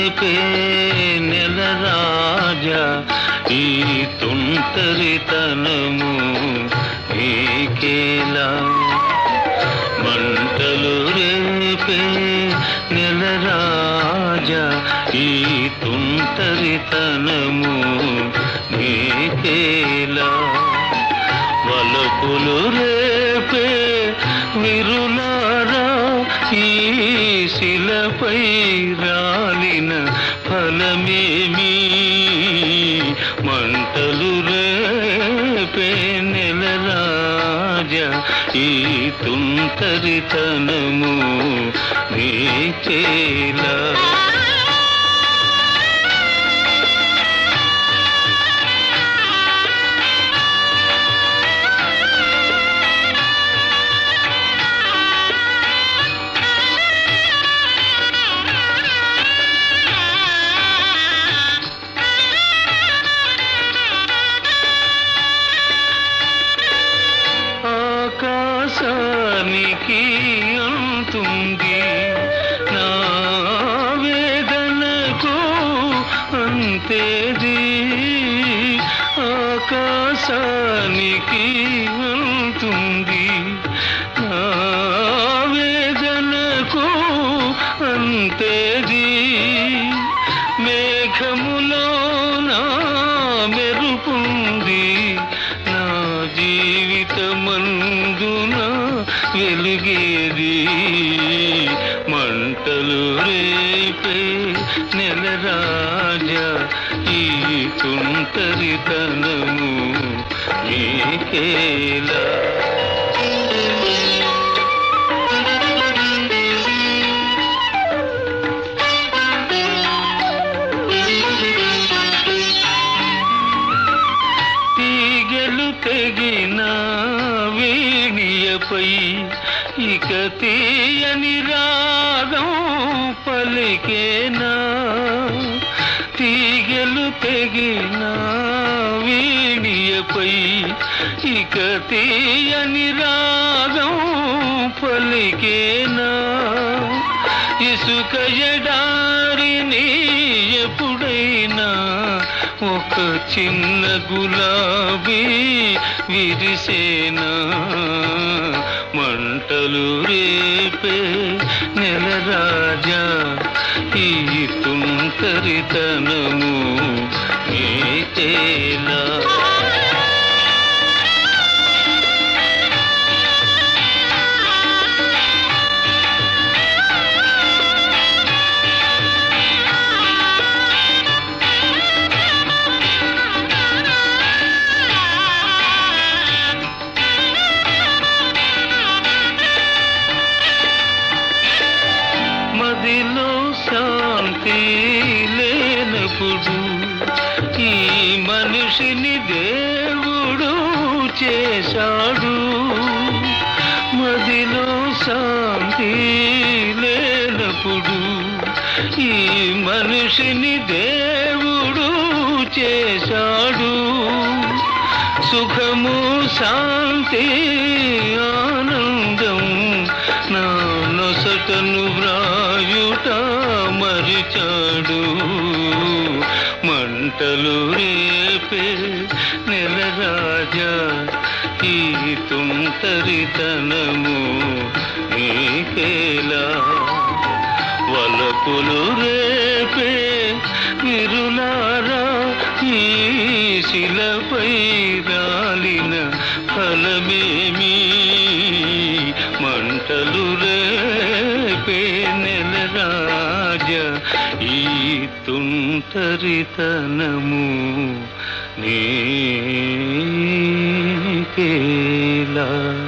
రేపే నెల రాజా ఈ తుంటరితనము నీకేలా మంటలు రేపే నెల రాజా ఈ తుంటరితనము నీకేలా వలపులు రేపే విరులారా ఈ శిలపై రాలిన ఫలమేమి మంటలు రేపే నెల రాజా ఈ తుంటరితనము నీకేలా ఆకాశానికి అంతుంది నా వేదనకు అంతేది ఆకాశానికి అంతుంది నా వేదనకు అంతేది మేఘములో నా మెరుపుంది నా జీవితమందున వెలుగేది మంటలు రేపే నెల రాజా ఈ తుంటరితనము నీకేలా తెగిన వీణియపై ఇక తీయని రాగం పలికేనా తీగలు తెగిన వీణియపై ఇక తీయని రాగం పలికేనా ఇసుక ఎడారిని ఎప్పుడైనా ఒక చిన్న గులాబీ విరిసేనా మంటలు రేపే నెల రాజా ఈ తుంటరితనము నీకేలా మదిలో శాంతి లేనప్పుడు ఈ మనిషిని దేవుడు చేశాడు మదిలో శాంతి లేనప్పుడు ఈ మనిషిని దేవుడు చేశాడు సుఖము శాంతి ఆనందం నా నొసటను వ్రాయుట మరిచాడు మంటలు రేపే నెల రాజా ఈ తుంటరితనము నీకేలా వలపులు రేపే విరులారా ఈ శిలపై రాలిన ఫలమేమి మంటలు రేపే నెల రాజా ఈ తుంటరితనము నీకేలా